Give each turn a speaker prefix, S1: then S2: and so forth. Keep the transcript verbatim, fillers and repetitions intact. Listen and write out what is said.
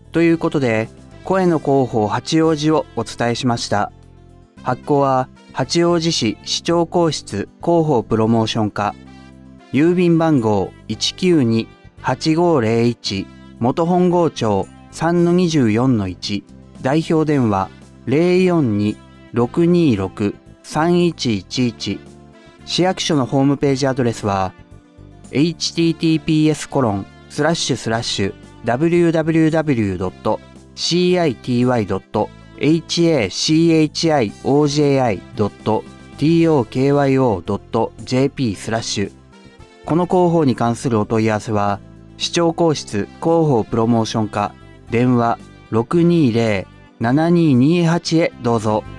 S1: ということで、声の広報八王子をお伝えしました。発行は八王子市市長公室広報プロモーション課。郵便番号 いちきゅうにはちごゼロいち 元本郷町 さんのにじゅうよんのいち 代表電話 ゼロよんに ろくにろく さんいちいちいち。市役所のホームページアドレスは エイチティーティーピーエスコロンスラッシュスラッシュダブリューダブリューダブリュードットシーアイティーワイドットエイチエーシーエイチアイオージェーアイドットティーオーケーワイオードットジェーピースラッシュ。この広報に関するお問い合わせは、市長公室広報プロモーション課電話ろくにゼロ ななにーにーはちへどうぞ。